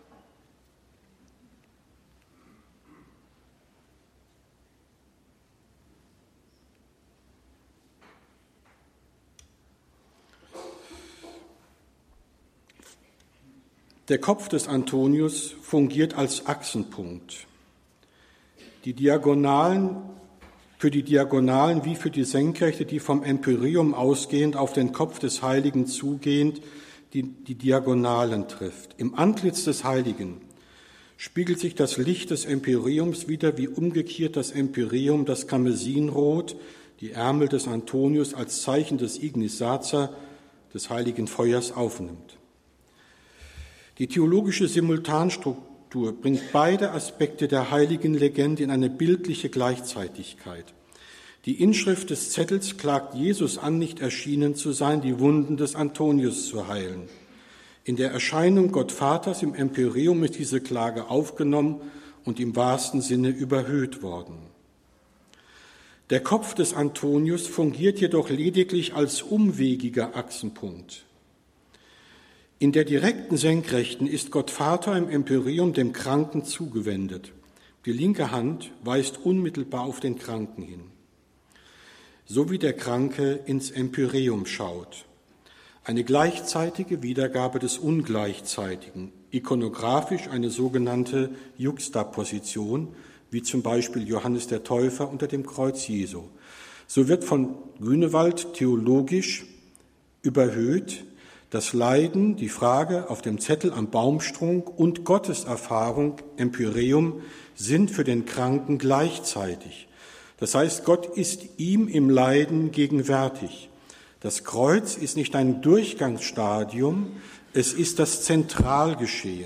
Der Kopf des Antonius fungiert als Achsenpunkt. Die Diagonalen, für die Diagonalen wie für die Senkrechte, die vom Empyreum ausgehend auf den Kopf des Heiligen zugehend, die, die Diagonalen trifft. Im Antlitz des Heiligen spiegelt sich das Licht des Empyreums wieder, wie umgekehrt das Empyreum das Karmesinrot, die Ärmel des Antonius als Zeichen des Ignis Sacer, des heiligen Feuers, aufnimmt. Die theologische Simultanstruktur bringt beide Aspekte der heiligen Legende in eine bildliche Gleichzeitigkeit. Die Inschrift des Zettels klagt Jesus an, nicht erschienen zu sein, die Wunden des Antonius zu heilen. In der Erscheinung Gott Vaters im Empyreum ist diese Klage aufgenommen und im wahrsten Sinne überhöht worden. Der Kopf des Antonius fungiert jedoch lediglich als umwegiger Achsenpunkt. In der direkten Senkrechten ist Gott Vater im Empyreum dem Kranken zugewendet. Die linke Hand weist unmittelbar auf den Kranken hin, so wie der Kranke ins Empyreum schaut. Eine gleichzeitige Wiedergabe des Ungleichzeitigen, ikonografisch eine sogenannte Juxtaposition, wie zum Beispiel Johannes der Täufer unter dem Kreuz Jesu. So wird von Grünewald theologisch überhöht, das Leiden, die Frage auf dem Zettel am Baumstrunk und Gotteserfahrung, Empyreum, sind für den Kranken gleichzeitig. Das heißt, Gott ist ihm im Leiden gegenwärtig. Das Kreuz ist nicht ein Durchgangsstadium, es ist das Zentralgeschehen.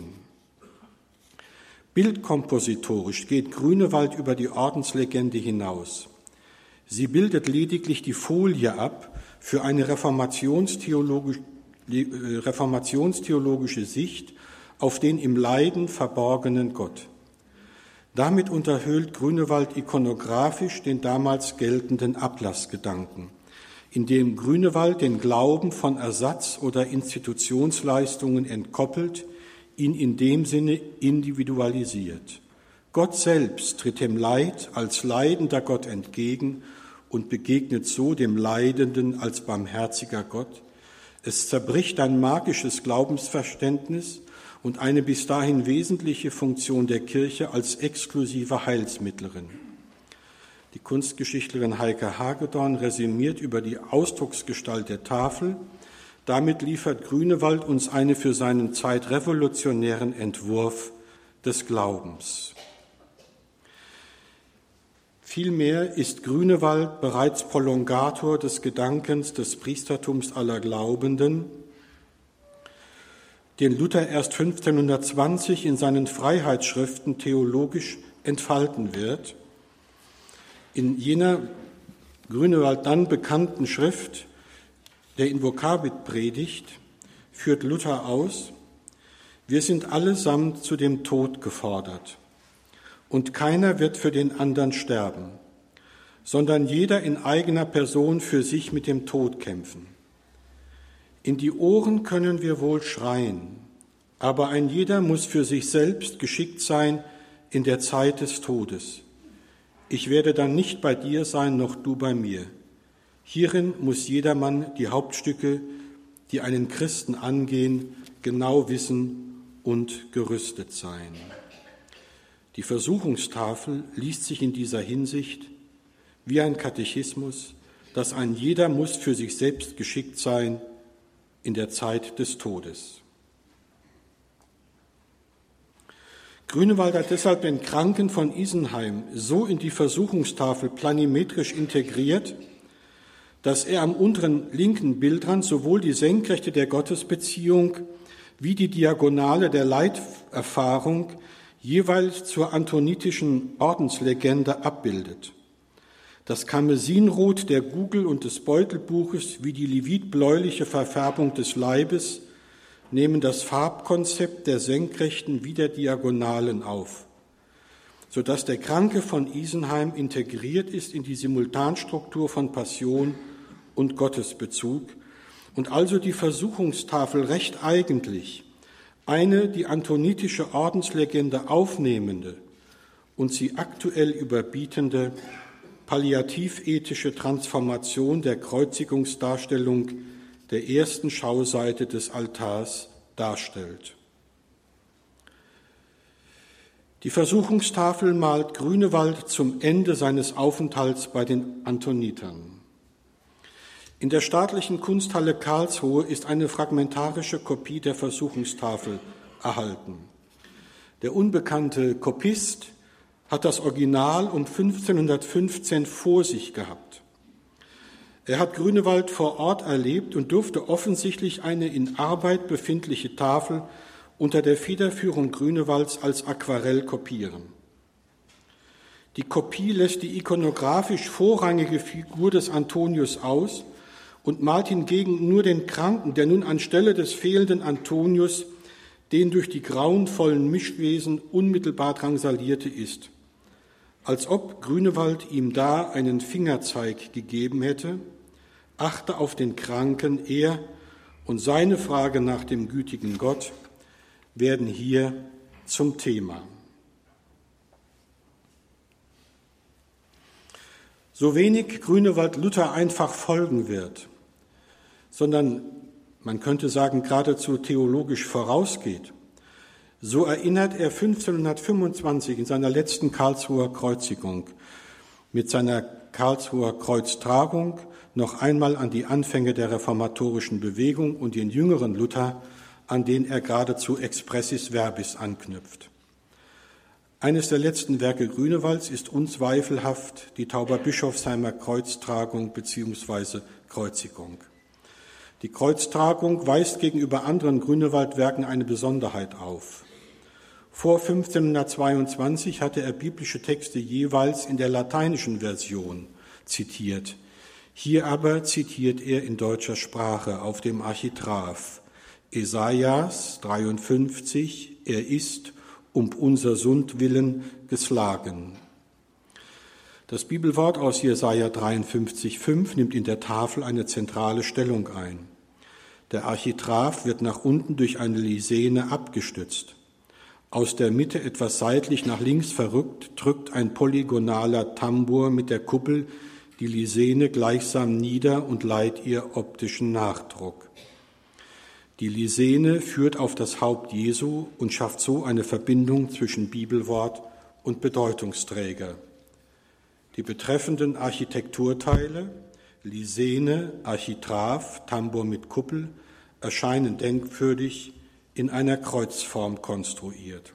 Bildkompositorisch geht Grünewald über die Ordenslegende hinaus. Sie bildet lediglich die Folie ab für eine reformationstheologische, reformationstheologische Sicht auf den im Leiden verborgenen Gott. Damit unterhöhlt Grünewald ikonografisch den damals geltenden Ablassgedanken, indem Grünewald den Glauben von Ersatz- oder Institutionsleistungen entkoppelt, ihn in dem Sinne individualisiert. Gott selbst tritt dem Leid als leidender Gott entgegen und begegnet so dem Leidenden als barmherziger Gott. Es zerbricht ein magisches Glaubensverständnis und eine bis dahin wesentliche Funktion der Kirche als exklusive Heilsmittlerin. Die Kunstgeschichtlerin Heike Hagedorn resümiert über die Ausdrucksgestalt der Tafel. Damit liefert Grünewald uns einen für seine Zeit revolutionären Entwurf des Glaubens. Vielmehr ist Grünewald bereits Prolongator des Gedankens des Priestertums aller Glaubenden, den Luther erst fünfzehnhundertzwanzig in seinen Freiheitsschriften theologisch entfalten wird. In jener Grünewald dann bekannten Schrift, der Invokavit-Predigt, führt Luther aus: Wir sind allesamt zu dem Tod gefordert, und keiner wird für den anderen sterben, sondern jeder in eigener Person für sich mit dem Tod kämpfen. In die Ohren können wir wohl schreien, aber ein jeder muss für sich selbst geschickt sein in der Zeit des Todes. Ich werde dann nicht bei dir sein, noch du bei mir. Hierin muss jedermann die Hauptstücke, die einen Christen angehen, genau wissen und gerüstet sein. Die Versuchungstafel liest sich in dieser Hinsicht wie ein Katechismus, dass ein jeder muss für sich selbst geschickt sein in der Zeit des Todes. Grünewald hat deshalb den Kranken von Isenheim so in die Versuchungstafel planimetrisch integriert, dass er am unteren linken Bildrand sowohl die Senkrechte der Gottesbeziehung wie die Diagonale der Leiterfahrung jeweils zur antonitischen Ordenslegende abbildet. Das Karmesinrot der Gugel und des Beutelbuches wie die levitbläuliche Verfärbung des Leibes nehmen das Farbkonzept der Senkrechten wie der Diagonalen auf, sodass der Kranke von Isenheim integriert ist in die Simultanstruktur von Passion und Gottesbezug und also die Versuchungstafel recht eigentlich eine die antonitische Ordenslegende aufnehmende und sie aktuell überbietende palliativethische Transformation der Kreuzigungsdarstellung der ersten Schauseite des Altars darstellt. Die Versuchungstafel malt Grünewald zum Ende seines Aufenthalts bei den Antonitern. In der Staatlichen Kunsthalle Karlsruhe ist eine fragmentarische Kopie der Versuchungstafel erhalten. Der unbekannte Kopist hat das Original um fünfzehnhundertfünfzehn vor sich gehabt. Er hat Grünewald vor Ort erlebt und durfte offensichtlich eine in Arbeit befindliche Tafel unter der Federführung Grünewalds als Aquarell kopieren. Die Kopie lässt die ikonografisch vorrangige Figur des Antonius aus und malt hingegen nur den Kranken, der nun anstelle des fehlenden Antonius den durch die grauenvollen Mischwesen unmittelbar drangsalierte ist. Als ob Grünewald ihm da einen Fingerzeig gegeben hätte, achte auf den Kranken, er und seine Frage nach dem gütigen Gott werden hier zum Thema. So wenig Grünewald Luther einfach folgen wird, sondern, man könnte sagen, geradezu theologisch vorausgeht, so erinnert er fünfzehnhundertfünfundzwanzig in seiner letzten Karlsruher Kreuzigung mit seiner Karlsruher Kreuztragung noch einmal an die Anfänge der reformatorischen Bewegung und den jüngeren Luther, an den er geradezu expressis verbis anknüpft. Eines der letzten Werke Grünewalds ist unzweifelhaft die Tauberbischofsheimer Kreuztragung bzw. Kreuzigung. Die Kreuztragung weist gegenüber anderen Grünewald-Werken eine Besonderheit auf. Vor fünfzehnhundertzweiundzwanzig hatte er biblische Texte jeweils in der lateinischen Version zitiert. Hier aber zitiert er in deutscher Sprache auf dem Architrav. Esaias dreiundfünfzig, er ist um unser Sund willen geschlagen. Das Bibelwort aus Jesaja dreiundfünfzig fünf nimmt in der Tafel eine zentrale Stellung ein. Der Architrav wird nach unten durch eine Lisene abgestützt. Aus der Mitte etwas seitlich nach links verrückt drückt ein polygonaler Tambur mit der Kuppel die Lisene gleichsam nieder und leiht ihr optischen Nachdruck. Die Lisene führt auf das Haupt Jesu und schafft so eine Verbindung zwischen Bibelwort und Bedeutungsträger. Die betreffenden Architekturteile, Lisene, Architrav, Tambur mit Kuppel, erscheinen denkwürdig in einer Kreuzform konstruiert.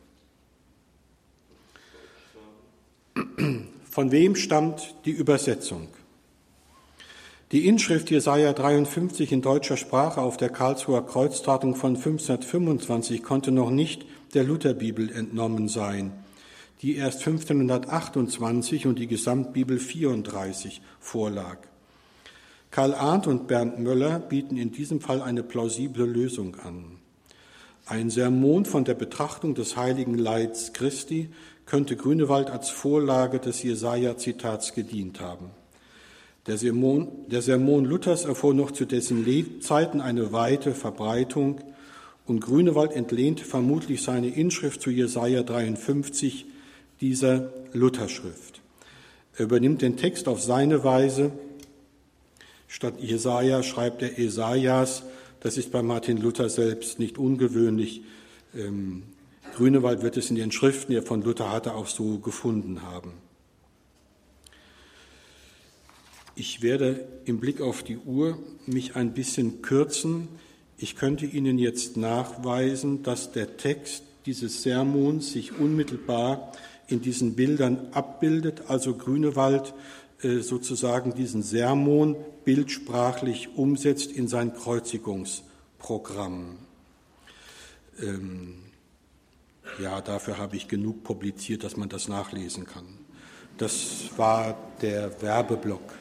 Von wem stammt die Übersetzung? Die Inschrift Jesaja dreiundfünfzig in deutscher Sprache auf der Karlsruher Kreuztragung von fünfzehnhundertfünfundzwanzig konnte noch nicht der Lutherbibel entnommen sein, die erst fünfzehnhundertachtundzwanzig und die Gesamtbibel vierunddreißig vorlag. Karl Arndt und Bernd Möller bieten in diesem Fall eine plausible Lösung an. Ein Sermon von der Betrachtung des heiligen Leids Christi könnte Grünewald als Vorlage des Jesaja-Zitats gedient haben. Der Sermon, der Sermon Luthers erfuhr noch zu dessen Lebzeiten eine weite Verbreitung und Grünewald entlehnte vermutlich seine Inschrift zu Jesaja dreiundfünfzig dieser Lutherschrift. Er übernimmt den Text auf seine Weise. Statt Jesaja schreibt er Esaias. Das ist bei Martin Luther selbst nicht ungewöhnlich. Ähm, Grünewald wird es in den Schriften, die er von Luther hatte, auch so gefunden haben. Ich werde im Blick auf die Uhr mich ein bisschen kürzen. Ich könnte Ihnen jetzt nachweisen, dass der Text dieses Sermons sich unmittelbar in diesen Bildern abbildet, also Grünewald äh, sozusagen diesen Sermon bildsprachlich umsetzt in sein Kreuzigungsprogramm. Ähm, ja, dafür habe ich genug publiziert, dass man das nachlesen kann. Das war der Werbeblock.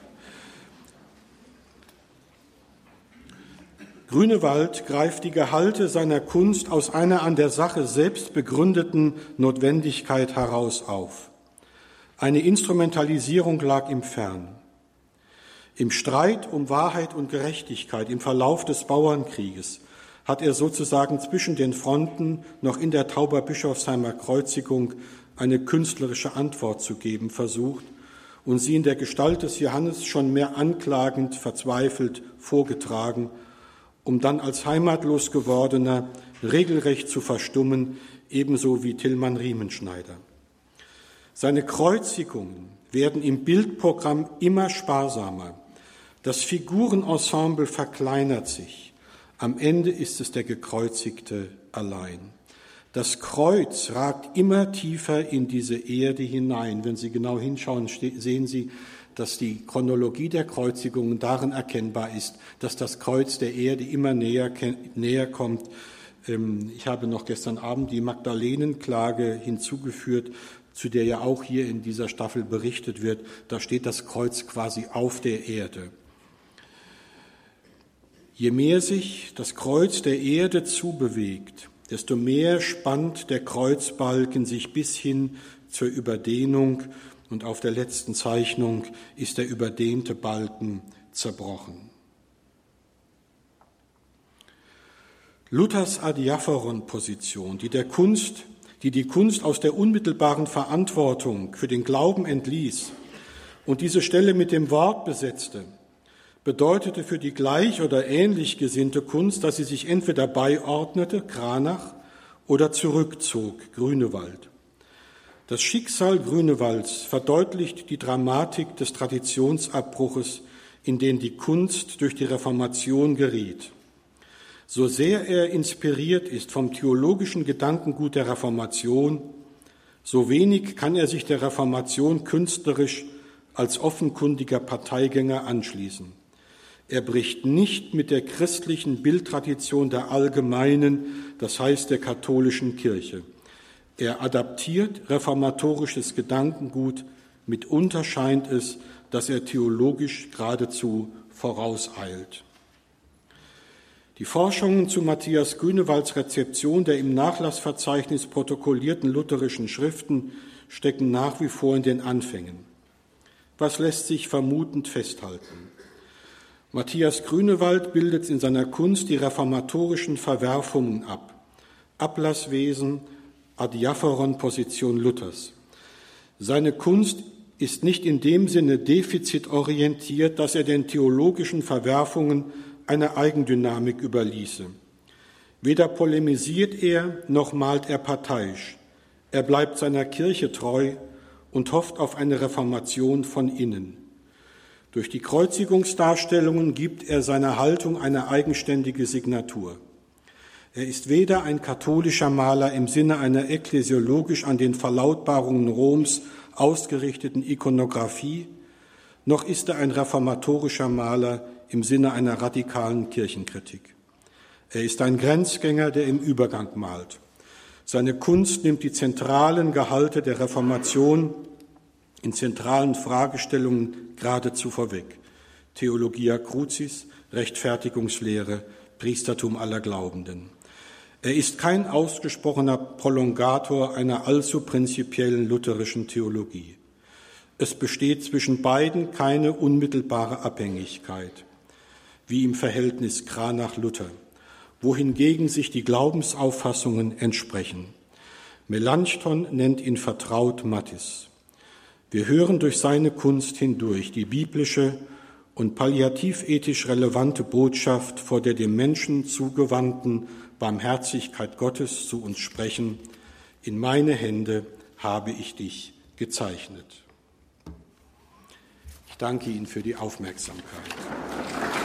Grünewald greift die Gehalte seiner Kunst aus einer an der Sache selbst begründeten Notwendigkeit heraus auf. Eine Instrumentalisierung lag ihm fern. Im Streit um Wahrheit und Gerechtigkeit im Verlauf des Bauernkrieges hat er sozusagen zwischen den Fronten noch in der Tauberbischofsheimer Kreuzigung eine künstlerische Antwort zu geben versucht und sie in der Gestalt des Johannes schon mehr anklagend, verzweifelt vorgetragen, um dann als heimatlos gewordener regelrecht zu verstummen, ebenso wie Tilman Riemenschneider. Seine Kreuzigungen werden im Bildprogramm immer sparsamer. Das Figurenensemble verkleinert sich. Am Ende ist es der Gekreuzigte allein. Das Kreuz ragt immer tiefer in diese Erde hinein. Wenn Sie genau hinschauen, sehen Sie, dass die Chronologie der Kreuzigungen darin erkennbar ist, dass das Kreuz der Erde immer näher, näher kommt. Ich habe noch gestern Abend die Magdalenenklage hinzugeführt. zu der ja auch hier in dieser Staffel berichtet wird. Da steht das Kreuz quasi auf der Erde. Je mehr sich das Kreuz der Erde zubewegt, desto mehr spannt der Kreuzbalken sich bis hin zur Überdehnung und auf der letzten Zeichnung ist der überdehnte Balken zerbrochen. Luthers Adiaphoron-Position, die der Kunst, die die Kunst aus der unmittelbaren Verantwortung für den Glauben entließ und diese Stelle mit dem Wort besetzte, bedeutete für die gleich oder ähnlich gesinnte Kunst, dass sie sich entweder beiordnete, Cranach, oder zurückzog, Grünewald. Das Schicksal Grünewalds verdeutlicht die Dramatik des Traditionsabbruches, in den die Kunst durch die Reformation geriet. So sehr er inspiriert ist vom theologischen Gedankengut der Reformation, so wenig kann er sich der Reformation künstlerisch als offenkundiger Parteigänger anschließen. Er bricht nicht mit der christlichen Bildtradition der allgemeinen, das heißt der katholischen Kirche. Er adaptiert reformatorisches Gedankengut, mitunter scheint es, dass er theologisch geradezu vorauseilt. Die Forschungen zu Matthias Grünewalds Rezeption der im Nachlassverzeichnis protokollierten lutherischen Schriften stecken nach wie vor in den Anfängen. Was lässt sich vermutend festhalten? Matthias Grünewald bildet in seiner Kunst die reformatorischen Verwerfungen ab. Ablasswesen, Adiaphoron-Position Luthers. Seine Kunst ist nicht in dem Sinne defizitorientiert, dass er den theologischen Verwerfungen eine Eigendynamik überließe. Weder polemisiert er, noch malt er parteiisch. Er bleibt seiner Kirche treu und hofft auf eine Reformation von innen. Durch die Kreuzigungsdarstellungen gibt er seiner Haltung eine eigenständige Signatur. Er ist weder ein katholischer Maler im Sinne einer ekklesiologisch an den Verlautbarungen Roms ausgerichteten Ikonographie, noch ist er ein reformatorischer Maler im Sinne einer radikalen Kirchenkritik. Er ist ein Grenzgänger, der im Übergang malt. Seine Kunst nimmt die zentralen Gehalte der Reformation in zentralen Fragestellungen geradezu vorweg. Theologia Crucis, Rechtfertigungslehre, Priestertum aller Glaubenden. Er ist kein ausgesprochener Prolongator einer allzu prinzipiellen lutherischen Theologie. Es besteht zwischen beiden keine unmittelbare Abhängigkeit, wie im Verhältnis Cranach-Luther, wohingegen sich die Glaubensauffassungen entsprechen. Melanchthon nennt ihn vertraut Mattis. Wir hören durch seine Kunst hindurch die biblische und palliativethisch relevante Botschaft vor der dem Menschen zugewandten Barmherzigkeit Gottes zu uns sprechen. In meine Hände habe ich dich gezeichnet. Ich danke Ihnen für die Aufmerksamkeit.